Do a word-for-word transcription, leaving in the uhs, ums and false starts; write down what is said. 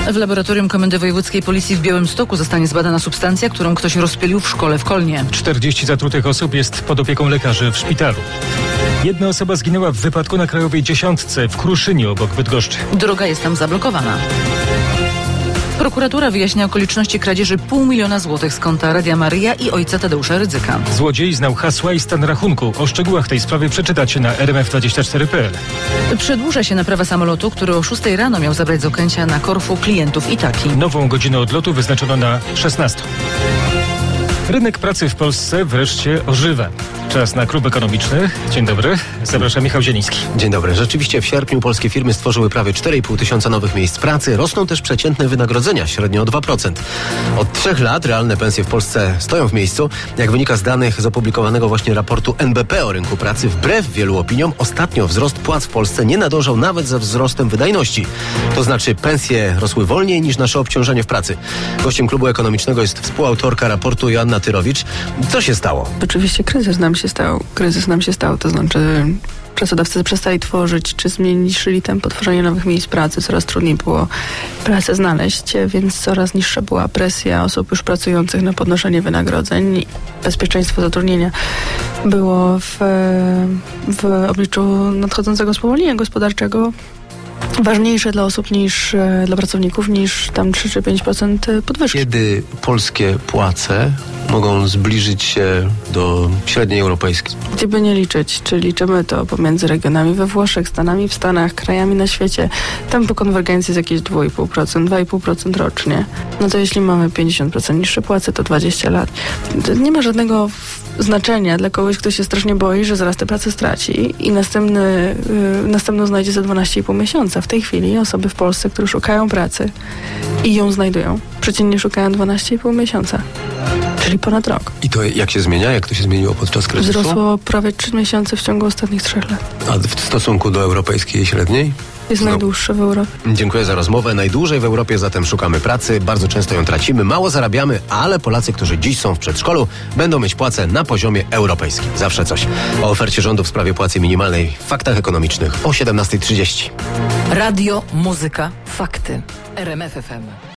W laboratorium Komendy Wojewódzkiej Policji w Białymstoku zostanie zbadana substancja, którą ktoś rozpylił w szkole w Kolnie. czterdzieści zatrutych osób jest pod opieką lekarzy w szpitalu. Jedna osoba zginęła w wypadku na Krajowej Dziesiątce w Kruszynie obok Bydgoszczy. Droga jest tam zablokowana. Prokuratura wyjaśnia okoliczności kradzieży pół miliona złotych z konta Radia Maryja i ojca Tadeusza Rydzyka. Złodziej znał hasła i stan rachunku. O szczegółach tej sprawy przeczytacie na r m f dwadzieścia cztery kropka p l. Przedłuża się naprawa samolotu, który o szóstej rano miał zabrać z Okęcia na Korfu klientów Itaki. Nową godzinę odlotu wyznaczono na szesnastą. Rynek pracy w Polsce wreszcie ożywa. Czas na klub ekonomiczny. Dzień dobry. Zapraszam, Michał Zieliński. Dzień dobry. Rzeczywiście w sierpniu polskie firmy stworzyły prawie cztery i pół tysiąca nowych miejsc pracy. Rosną też przeciętne wynagrodzenia, średnio o dwa procent. Od trzech lat realne pensje w Polsce stoją w miejscu. Jak wynika z danych z opublikowanego właśnie raportu N B P o rynku pracy, wbrew wielu opiniom, ostatnio wzrost płac w Polsce nie nadążał nawet za wzrostem wydajności. To znaczy pensje rosły wolniej niż nasze obciążenie w pracy. Gościem klubu ekonomicznego jest współautorka raportu Joanna Tyrowicz. Co się stało? Oczywiście kryzys nam się stał. Kryzys nam się stał, to znaczy pracodawcy przestali tworzyć, czy zmniejszyli tempo tworzenia nowych miejsc pracy. Coraz trudniej było pracę znaleźć, więc coraz niższa była presja osób już pracujących na podnoszenie wynagrodzeń. Bezpieczeństwo zatrudnienia było w, w obliczu nadchodzącego spowolnienia gospodarczego ważniejsze dla osób niż dla pracowników niż tam trzy czy pięć procent podwyżki. Kiedy polskie płace mogą zbliżyć się do średniej europejskiej? Gdzie by nie liczyć, czy liczymy to pomiędzy regionami we Włoszech, Stanami w Stanach, krajami na świecie, tempo konwergencji jest jakieś dwa i pół procent, dwa i pół procent rocznie. No to jeśli mamy pięćdziesiąt procent niższe płace, to dwadzieścia lat. To nie ma żadnego znaczenia dla kogoś, kto się strasznie boi, że zaraz tę pracę straci i następny, yy, następną znajdzie za dwanaście i pół miesiąca. W tej chwili osoby w Polsce, które szukają pracy i ją znajdują, przeciętnie szukają dwanaście i pół miesiąca. Czyli ponad rok. I to jak się zmienia? Jak to się zmieniło podczas kryzysu? Wzrosło prawie trzy miesiące w ciągu ostatnich trzech lat. A w stosunku do europejskiej średniej? Jest no. najdłuższe w Europie. Dziękuję za rozmowę. Najdłużej w Europie zatem szukamy pracy. Bardzo często ją tracimy, mało zarabiamy, ale Polacy, którzy dziś są w przedszkolu, będą mieć płacę na poziomie europejskim. Zawsze coś. O ofercie rządu w sprawie płacy minimalnej w Faktach Ekonomicznych o siedemnasta trzydzieści. Radio, muzyka, fakty. R M F F M.